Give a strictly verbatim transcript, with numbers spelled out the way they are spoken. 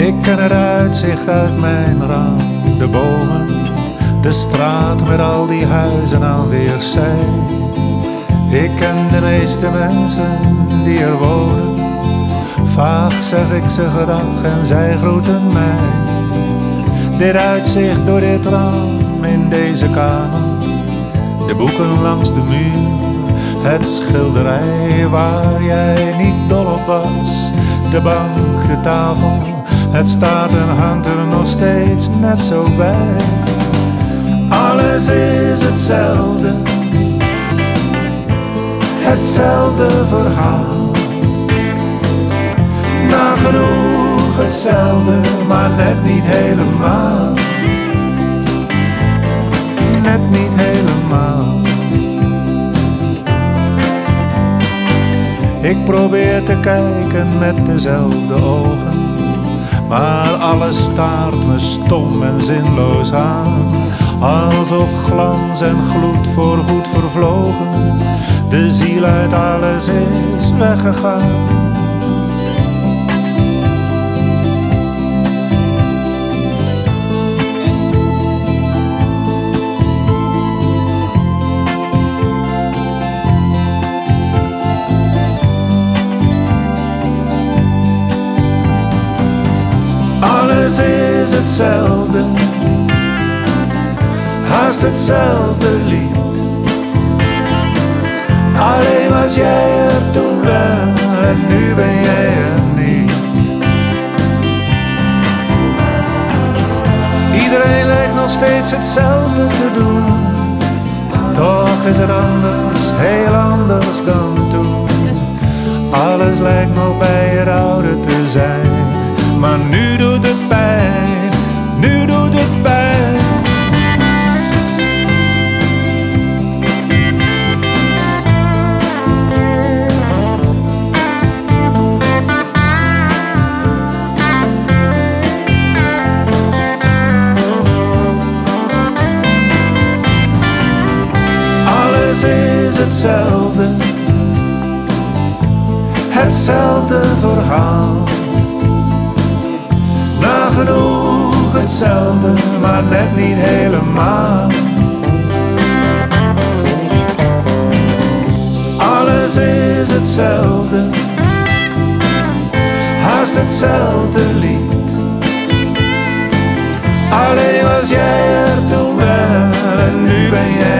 Ik ken het uitzicht uit mijn raam, de bomen, de straat met al die huizen aan weerszij. Ik ken de meeste mensen die er wonen, vaag zeg ik ze gedag en zij groeten mij. Dit uitzicht door dit raam in deze kamer, de boeken langs de muur, het schilderij waar jij niet dol op was, de bank, de tafel, het staat en hangt er nog steeds net zo bij. Alles is hetzelfde, hetzelfde verhaal, nagenoeg hetzelfde, maar net niet helemaal, net niet helemaal. Ik probeer te kijken met dezelfde ogen, maar alles staart me stom en zinloos aan, alsof glans en gloed voorgoed vervlogen, de ziel uit alles is weggegaan. Alles is hetzelfde, haast hetzelfde lied. Alleen was jij er toen wel en nu ben jij er niet. Iedereen lijkt nog steeds hetzelfde te doen, toch is het anders, heel anders dan toen. Alles lijkt nog bij het oude te zijn, maar nu doet het pijn, nu doet het pijn. Alles is hetzelfde, hetzelfde verhaal, nagenoeg hetzelfde, maar net niet helemaal. Alles is hetzelfde, haast hetzelfde lied. Alleen was jij er toen wel en nu ben jij